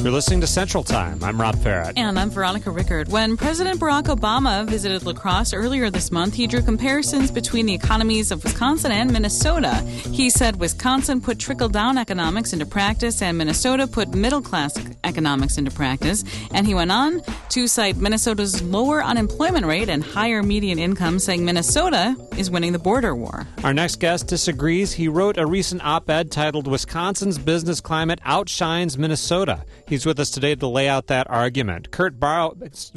You're listening to Central Time. I'm Rob Farrett. And I'm Veronica Rickard. When President Barack Obama visited La Crosse earlier this month, he drew comparisons between the economies of Wisconsin and Minnesota. He said Wisconsin put trickle-down economics into practice and Minnesota put middle-class economics into practice. And he went on to cite Minnesota's lower unemployment rate and higher median income, saying Minnesota is winning the border war. Our next guest disagrees. He wrote a recent op-ed titled "Wisconsin's Business Climate Outshines Minnesota." He's with us today to lay out that argument. Kurt Bauer is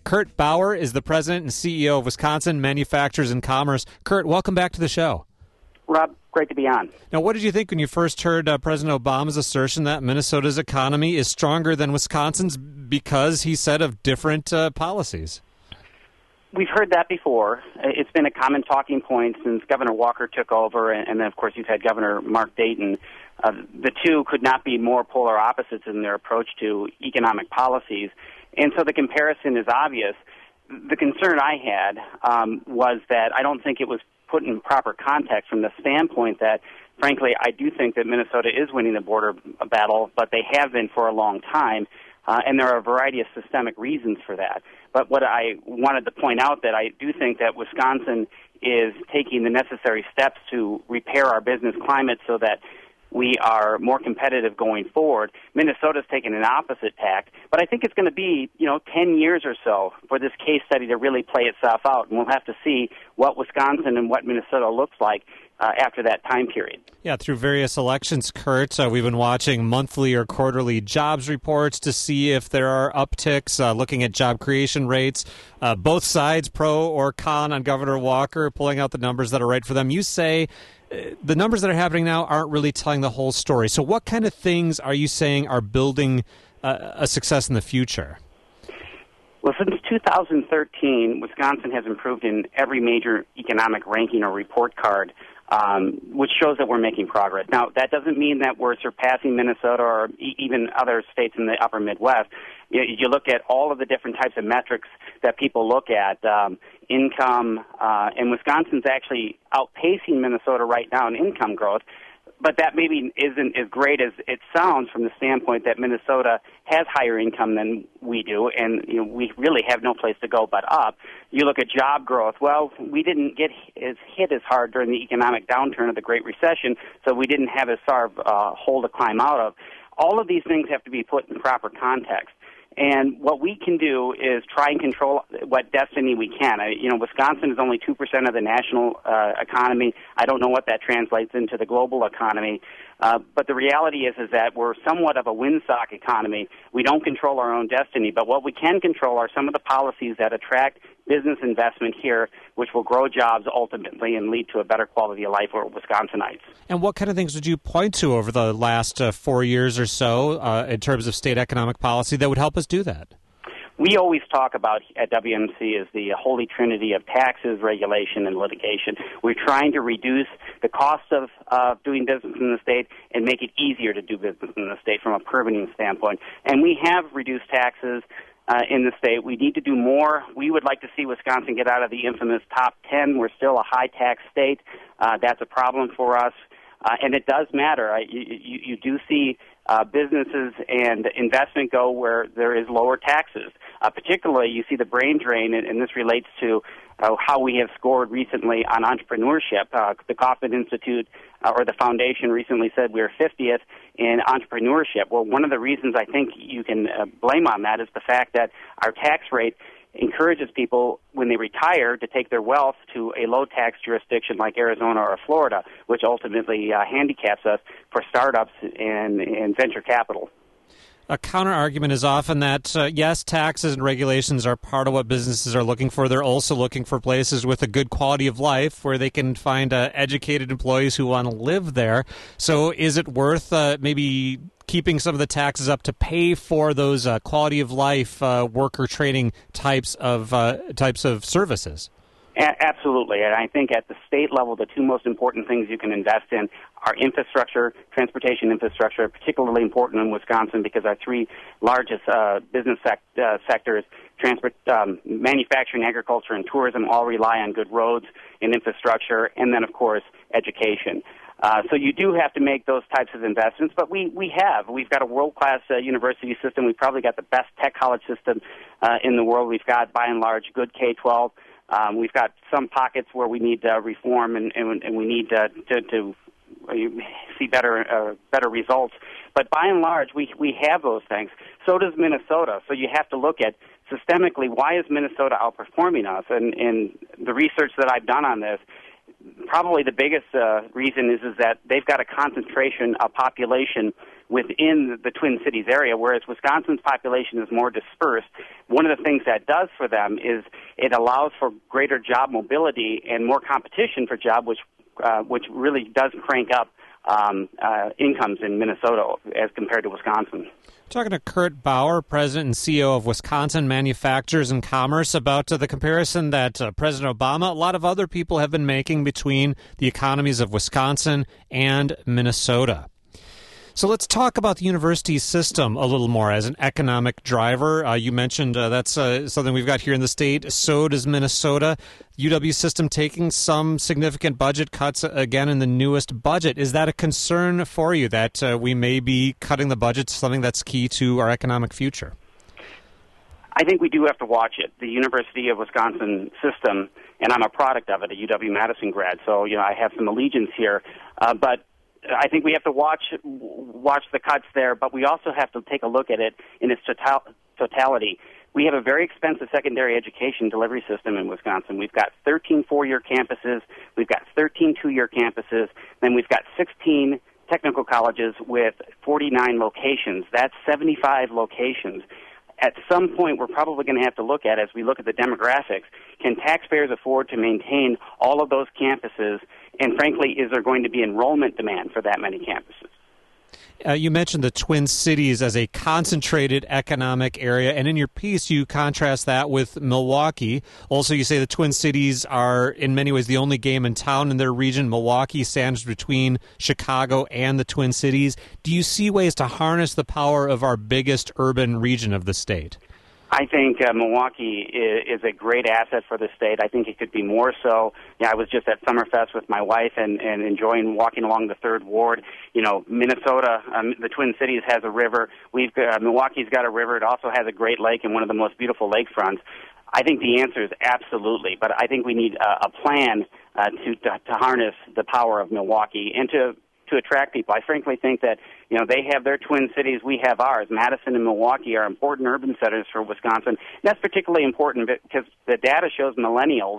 the president and CEO of Wisconsin Manufacturers and Commerce. Kurt, welcome back to the show. Rob, great to be on. Now, what did you think when you first heard President Obama's assertion that Minnesota's economy is stronger than Wisconsin's because, he said, of different policies? We've heard that before. It's been a common talking point since Governor Walker took over, and then, of course, you've had Governor Mark Dayton. The two could not be more polar opposites in their approach to economic policies, and so the comparison is obvious. The concern I had was that I don't think it was put in proper context from the standpoint that, frankly, I do think that Minnesota is winning the border battle, but they have been for a long time, and there are a variety of systemic reasons for that. But what I wanted to point out that I do think that Wisconsin is taking the necessary steps to repair our business climate so that we are more competitive going forward. Minnesota's taken an opposite tack, but I think it's going to be, 10 years or so for this case study to really play itself out, and we'll have to see what Wisconsin and what Minnesota looks like after that time period. Yeah, through various elections, Kurt, we've been watching monthly or quarterly jobs reports to see if there are upticks, looking at job creation rates, both sides, pro or con, on Governor Walker, pulling out the numbers that are right for them. You say the numbers that are happening now aren't really telling the whole story. So what kind of things are you saying are building a success in the future? Well, since 2013, Wisconsin has improved in every major economic ranking or report card, which shows that we're making progress. Now, that doesn't mean that we're surpassing Minnesota or even other states in the upper Midwest. You look at all of the different types of metrics that people look at, income, and Wisconsin's actually outpacing Minnesota right now in income growth. But that maybe isn't as great as it sounds from the standpoint that Minnesota has higher income than we do, and we really have no place to go but up. You look at job growth. Well, we didn't get hit as hard during the economic downturn of the Great Recession, so we didn't have as far of a hole to climb out of. All of these things have to be put in proper context. And what we can do is try and control what destiny we can. Wisconsin is only 2% of the national economy. I don't know what that translates into the global economy. But the reality is that we're somewhat of a windsock economy. We don't control our own destiny. But what we can control are some of the policies that attract business investment here, which will grow jobs ultimately and lead to a better quality of life for Wisconsinites. And what kind of things would you point to over the last 4 years or so in terms of state economic policy that would help us do that? We always talk about at WMC as the holy trinity of taxes, regulation, and litigation. We're trying to reduce the cost of doing business in the state and make it easier to do business in the state from a permitting standpoint. And we have reduced taxes in the state. We need to do more. We would like to see Wisconsin get out of the infamous top 10. We're still a high-tax state. That's a problem for us. And it does matter. You do see businesses and investment go where there is lower taxes. Particularly, you see the brain drain, and this relates to how we have scored recently on entrepreneurship. The Kauffman Institute or the foundation recently said we are 50th in entrepreneurship. Well, one of the reasons I think you can blame on that is the fact that our tax rate encourages people, when they retire, to take their wealth to a low-tax jurisdiction like Arizona or Florida, which ultimately handicaps us for startups and venture capital. A counter-argument is often that, yes, taxes and regulations are part of what businesses are looking for. They're also looking for places with a good quality of life where they can find educated employees who want to live there. So is it worth maybe keeping some of the taxes up to pay for those quality of life, worker training types of services? Absolutely, and I think at the state level, the two most important things you can invest in are infrastructure, transportation infrastructure, particularly important in Wisconsin because our three largest business sectors, manufacturing, agriculture, and tourism, all rely on good roads and infrastructure, and then, of course, education. So you do have to make those types of investments, but we've got a world-class university system. We've probably got the best tech college system in the world. We've got, by and large, good K-12. We've got some pockets where we need reform and we need to see better results. But by and large, we have those things. So does Minnesota. So you have to look at systemically, why is Minnesota outperforming us? And the research that I've done on this, probably the biggest reason is that they've got a concentration of population within the Twin Cities area, whereas Wisconsin's population is more dispersed. One of the things that does for them is it allows for greater job mobility and more competition for job, which really does crank up incomes in Minnesota as compared to Wisconsin. Talking to Kurt Bauer, President and CEO of Wisconsin Manufacturers and Commerce, about the comparison that President Obama, a lot of other people have been making between the economies of Wisconsin and Minnesota. So let's talk about the university system a little more as an economic driver. You mentioned that's something we've got here in the state. So does Minnesota. UW system taking some significant budget cuts again in the newest budget. Is that a concern for you that we may be cutting the budget to something that's key to our economic future? I think we do have to watch it. The University of Wisconsin system, and I'm a product of it, a UW-Madison grad, so I have some allegiance here, but I think we have to watch the cuts there, but we also have to take a look at it in its totality. We have a very expensive secondary education delivery system in Wisconsin. We've got 13 four-year campuses. We've got 13 two-year campuses. Then we've got 16 technical colleges with 49 locations. That's 75 locations. At some point, we're probably going to have to look at, as we look at the demographics, can taxpayers afford to maintain all of those campuses? And frankly, is there going to be enrollment demand for that many campuses? You mentioned the Twin Cities as a concentrated economic area, and in your piece you contrast that with Milwaukee. Also, you say the Twin Cities are in many ways the only game in town in their region. Milwaukee stands between Chicago and the Twin Cities. Do you see ways to harness the power of our biggest urban region of the state? I think Milwaukee is a great asset for the state. I think it could be more so. I was just at Summerfest with my wife and enjoying walking along the Third Ward. Minnesota, the Twin Cities has a river. Milwaukee's got a river. It also has a great lake and one of the most beautiful lakefronts. I think the answer is absolutely, but I think we need a plan to harness the power of Milwaukee and to attract people. I frankly think that, they have their Twin Cities, we have ours. Madison and Milwaukee are important urban centers for Wisconsin. And that's particularly important because the data shows millennials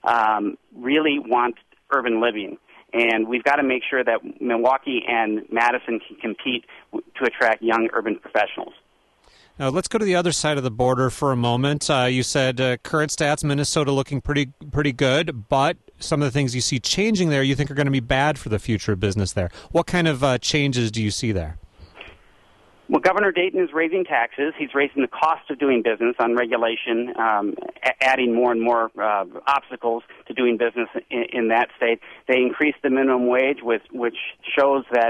really want urban living. And we've got to make sure that Milwaukee and Madison can compete to attract young urban professionals. Now, let's go to the other side of the border for a moment. You said current stats, Minnesota looking pretty good, but some of the things you see changing there you think are going to be bad for the future of business there. What kind of changes do you see there? Well, Governor Dayton is raising taxes. He's raising the cost of doing business on regulation, adding more and more obstacles to doing business in that state. They increased the minimum wage, which shows that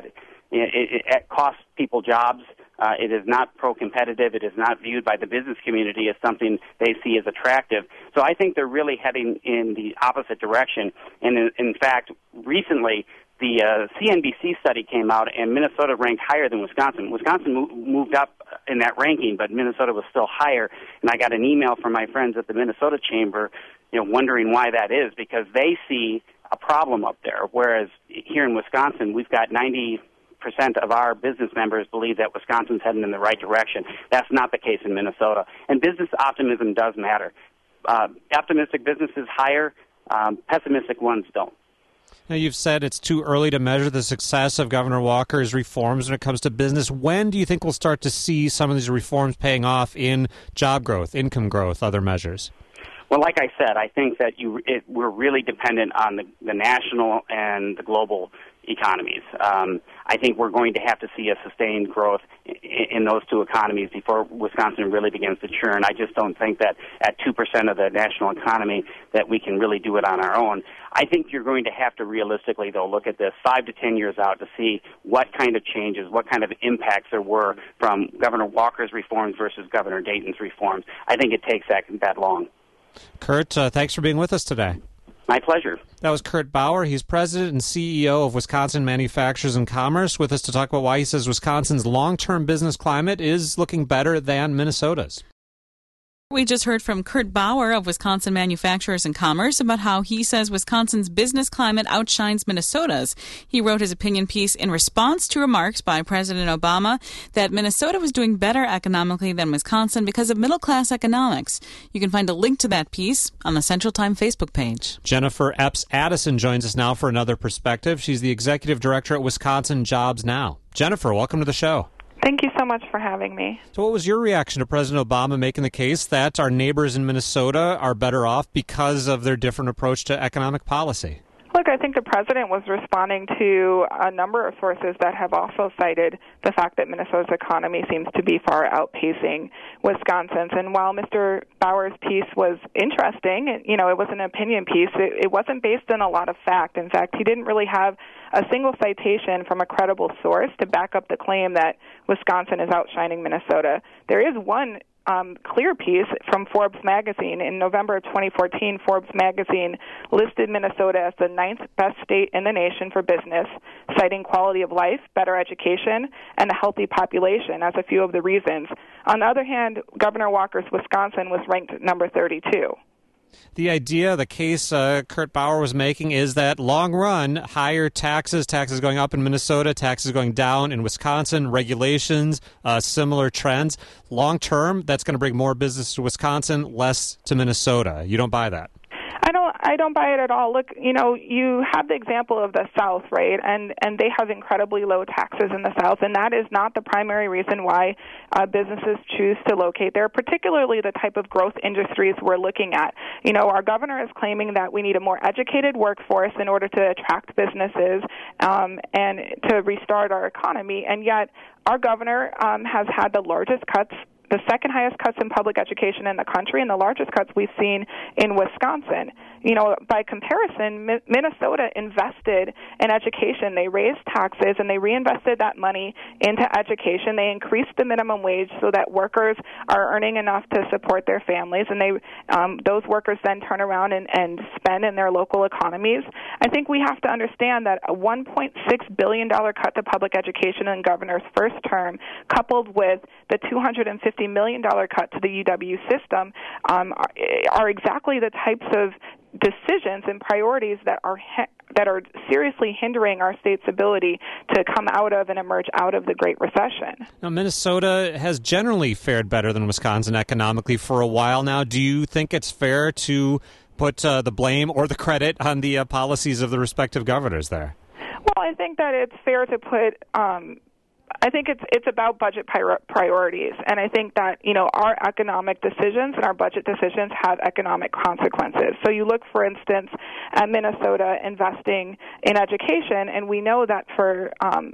it costs people jobs. It is not pro-competitive. It is not viewed by the business community as something they see as attractive. So I think they're really heading in the opposite direction. And in fact, recently, the CNBC study came out, and Minnesota ranked higher than Wisconsin. Wisconsin moved up in that ranking, but Minnesota was still higher. And I got an email from my friends at the Minnesota Chamber, wondering why that is, because they see a problem up there, whereas here in Wisconsin, we've got 90% of our business members believe that Wisconsin's heading in the right direction. That's not the case in Minnesota. And business optimism does matter. Optimistic businesses hire, pessimistic ones don't. Now, you've said it's too early to measure the success of Governor Walker's reforms when it comes to business. When do you think we'll start to see some of these reforms paying off in job growth, income growth, other measures? Well, like I said, I think that we're really dependent on the national and the global economies. I think we're going to have to see a sustained growth in those two economies before Wisconsin really begins to churn. I just don't think that at 2% of the national economy that we can really do it on our own. I think you're going to have to realistically, though, look at this 5 to 10 years out to see what kind of changes, what kind of impacts there were from Governor Walker's reforms versus Governor Dayton's reforms. I think it takes that long. Kurt, thanks for being with us today. My pleasure. That was Kurt Bauer. He's president and CEO of Wisconsin Manufacturers and Commerce, with us to talk about why he says Wisconsin's long-term business climate is looking better than Minnesota's. We just heard from Kurt Bauer of Wisconsin Manufacturers and Commerce about how he says Wisconsin's business climate outshines Minnesota's. He wrote his opinion piece in response to remarks by President Obama that Minnesota was doing better economically than Wisconsin because of middle-class economics. You can find a link to that piece on the Central Time Facebook page. Jennifer Epps Addison joins us now for another perspective. She's the executive director at Wisconsin Jobs Now. Jennifer, welcome to the show. Thank you so much for having me. So what was your reaction to President Obama making the case that our neighbors in Minnesota are better off because of their different approach to economic policy? Look, I think the president was responding to a number of sources that have also cited the fact that Minnesota's economy seems to be far outpacing Wisconsin's. And while Mr. Bauer's piece was interesting, it was an opinion piece, it wasn't based on a lot of fact. In fact, he didn't really have a single citation from a credible source to back up the claim that Wisconsin is outshining Minnesota. There is one clear piece from Forbes magazine. In November of 2014, Forbes magazine listed Minnesota as the 9th best state in the nation for business, citing quality of life, better education, and a healthy population as a few of the reasons. On the other hand, Governor Walker's Wisconsin was ranked number 32. The idea, the case Kurt Bauer was making is that long run, higher taxes going up in Minnesota, taxes going down in Wisconsin, regulations, similar trends. Long term, that's going to bring more business to Wisconsin, less to Minnesota. You don't buy that? I don't buy it at all. Look, you have the example of the South, right? And they have incredibly low taxes in the South, and that is not the primary reason why businesses choose to locate there, particularly the type of growth industries we're looking at. Our governor is claiming that we need a more educated workforce in order to attract businesses and to restart our economy, and yet our governor has had the second highest cuts in public education in the country and the largest cuts we've seen in Wisconsin. By comparison, Minnesota invested in education. They raised taxes and they reinvested that money into education. They increased the minimum wage so that workers are earning enough to support their families, and those workers then turn around and spend in their local economies. I think we have to understand that a $1.6 billion cut to public education in the governor's first term, coupled with the $250 million cut to the UW system, are exactly the types of decisions and priorities that are seriously hindering our state's ability to come out of and emerge out of the Great Recession. Now, Minnesota has generally fared better than Wisconsin economically for a while now. Do you think it's fair to put the blame or the credit on the policies of the respective governors there? Well, I think that it's fair to put I think it's about budget priorities, and I think that our economic decisions and our budget decisions have economic consequences. So you look, for instance, at Minnesota investing in education, and we know that for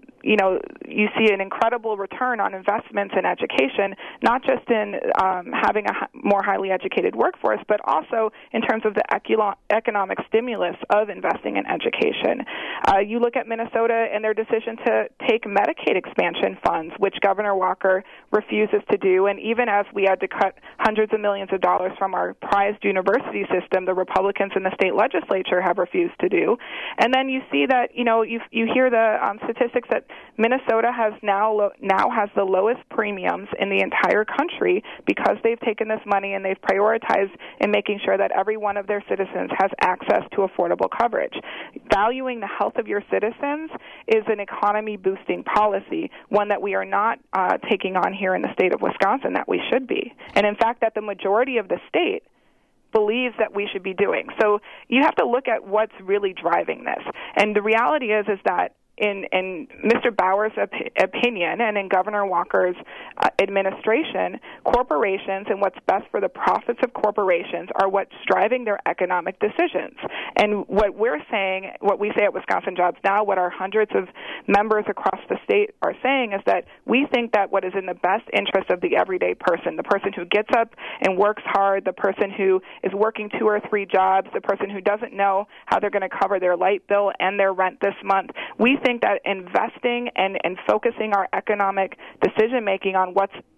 you see an incredible return on investments in education, not just in having a more highly educated workforce, but also in terms of the economic stimulus of investing in education. You look at Minnesota and their decision to take Medicaid expansion funds, which Governor Walker refuses to do, and even as we had to cut hundreds of millions of dollars from our prized university system, the Republicans in the state legislature have refused to do. And then you see that you hear the statistics that Minnesota has now has the lowest premiums in the entire country because they've taken this money and they've prioritized in making sure that every one of their citizens has access to affordable coverage. Valuing the health of your citizens is an economy-boosting policy, one that we are not taking on here in the state of Wisconsin that we should be. And in fact, that the majority of the state believes that we should be doing. So you have to look at what's really driving this. And the reality is that in Mr. Bauer's opinion and in Governor Walker's administration, corporations and what's best for the profits of corporations are what's driving their economic decisions. And what we say at Wisconsin Jobs Now, what our hundreds of members across the state are saying is that we think that what is in the best interest of the everyday person, the person who gets up and works hard, the person who is working 2 or 3 jobs, the person who doesn't know how they're going to cover their light bill and their rent this month, we think that investing and focusing our economic decision-making on what's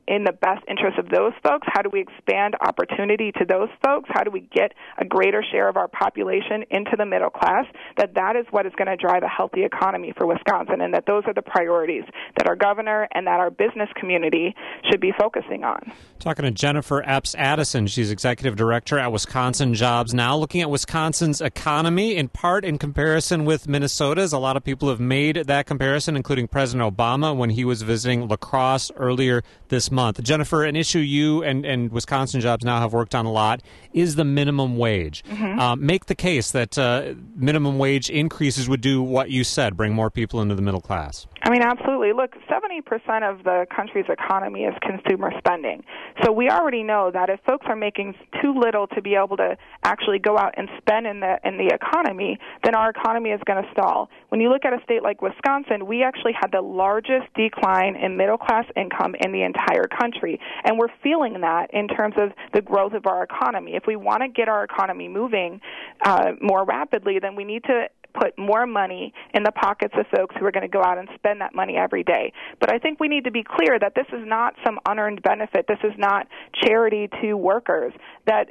in the best interest of those folks? How do we expand opportunity to those folks? How do we get a greater share of our population into the middle class? That is what is going to drive a healthy economy for Wisconsin, and that those are the priorities that our governor and that our business community should be focusing on. Talking to Jennifer Epps Addison. She's executive director at Wisconsin Jobs Now, looking at Wisconsin's economy in part in comparison with Minnesota's. A lot of people have made that comparison, including President Obama when he was visiting La Crosse earlier this month. Jennifer, an issue you and Wisconsin Jobs Now have worked on a lot is the minimum wage. Make the case that minimum wage increases would do what you said, bring more people into the middle class. I mean, absolutely. Look, 70% of the country's economy is consumer spending. So we already know that if folks are making too little to be able to actually go out and spend in the economy, then our economy is going to stall. When you look at a state like Wisconsin, we actually had the largest decline in middle-class income in the entire country, and we're feeling that in terms of the growth of our economy. If we want to get our economy moving more rapidly, then we need to put more money in the pockets of folks who are going to go out and spend that money every day. But I think we need to be clear that this is not some unearned benefit. This is not charity to workers. That,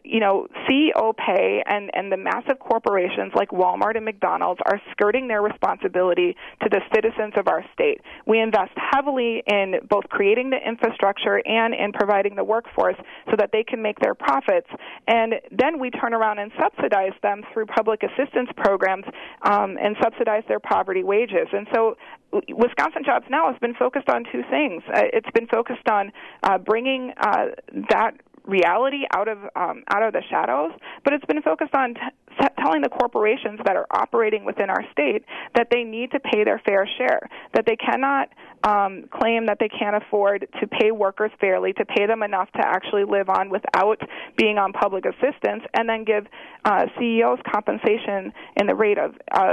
CEO pay and the massive corporations like Walmart and McDonald's are skirting their responsibility to the citizens of our state. We invest heavily in both creating the infrastructure and in providing the workforce so that they can make their profits. And then we turn around and subsidize them through public assistance programs and subsidize their poverty wages. And so Wisconsin Jobs Now has been focused on two things. It's been focused on bringing that reality out of the shadows, but it's been focused on telling the corporations that are operating within our state that they need to pay their fair share, that they cannot claim that they can't afford to pay workers fairly, to pay them enough to actually live on without being on public assistance, and then give CEOs compensation in the rate of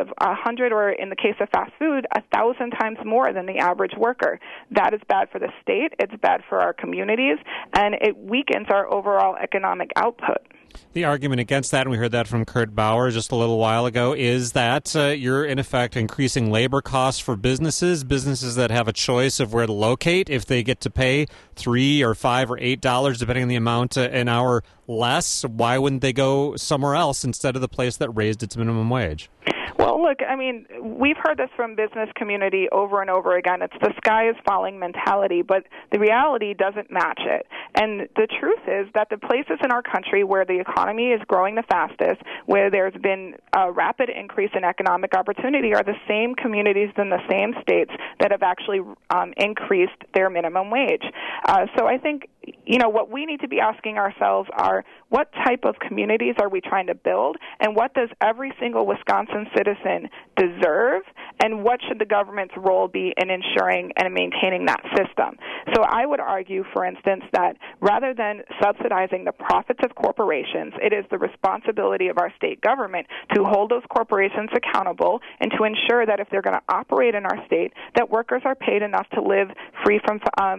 100, or in the case of fast food, 1,000 times more than the average worker. That is bad for the state, it's bad for our communities, and it weakens our overall economic output. The argument against that, and we heard that from Kurt Bauer just a little while ago, is that you're, in effect, increasing labor costs for businesses that have a choice of where to locate. If they get to pay $3 or $5 or $8, depending on the amount, an hour less, why wouldn't they go somewhere else instead of the place that raised its minimum wage? Well, look, I mean, we've heard this from business community over and over again. It's the sky is falling mentality, but the reality doesn't match it. And the truth is that the places in our country where the economy is growing the fastest, where there's been a rapid increase in economic opportunity, are the same communities in the same states that have actually increased their minimum wage. So I think, what we need to be asking ourselves are, what type of communities are we trying to build, and what does every single Wisconsin citizen deserve, and what should the government's role be in ensuring and maintaining that system? So I would argue, for instance, that rather than subsidizing the profits of corporations, it is the responsibility of our state government to hold those corporations accountable and to ensure that if they're going to operate in our state, that workers are paid enough to live free from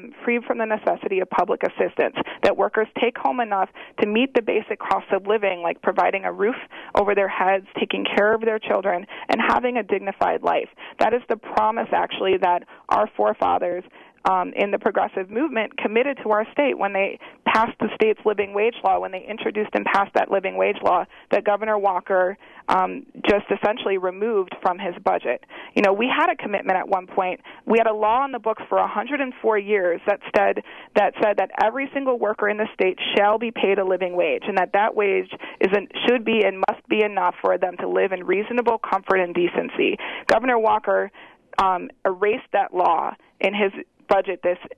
the necessity of public assistance, that workers take home enough to meet the basic costs of living, like providing a roof over their heads, taking care of their children, and having a dignified life. That is the promise, actually, that our forefathers in the progressive movement committed to our state when they passed the state's living wage law, when they introduced and passed that living wage law that Governor Walker just essentially removed from his budget. We had a commitment at one point. We had a law on the books for 104 years that said that every single worker in the state shall be paid a living wage, and that wage should be and must be enough for them to live in reasonable comfort and decency. Governor Walker erased that law in his budget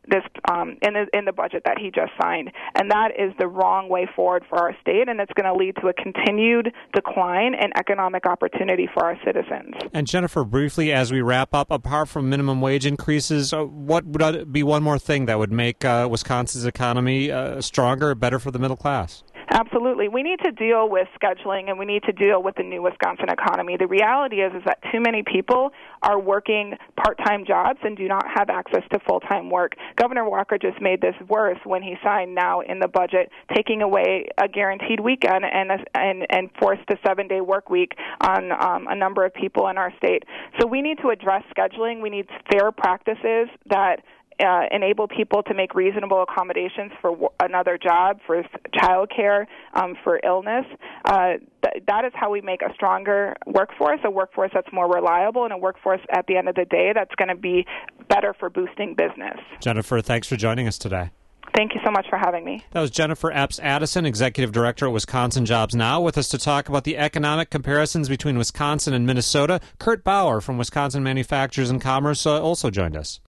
in the budget that he just signed, and that is the wrong way forward for our state, and it's going to lead to a continued decline in economic opportunity for our citizens. And Jennifer, briefly, as we wrap up, apart from minimum wage increases, what would be one more thing that would make Wisconsin's economy stronger, better for the middle class? Absolutely. We need to deal with scheduling, and we need to deal with the new Wisconsin economy. The reality is that too many people are working part-time jobs and do not have access to full-time work. Governor Walker just made this worse when he signed now in the budget, taking away a guaranteed weekend and forced a 7-day work week on a number of people in our state. So we need to address scheduling. We need fair practices that enable people to make reasonable accommodations for another job, for childcare, for illness. That is how we make a stronger workforce, a workforce that's more reliable, and a workforce at the end of the day that's going to be better for boosting business. Jennifer, thanks for joining us today. Thank you so much for having me. That was Jennifer Epps Addison, Executive Director at Wisconsin Jobs Now, with us to talk about the economic comparisons between Wisconsin and Minnesota. Kurt Bauer from Wisconsin Manufacturers and Commerce also joined us.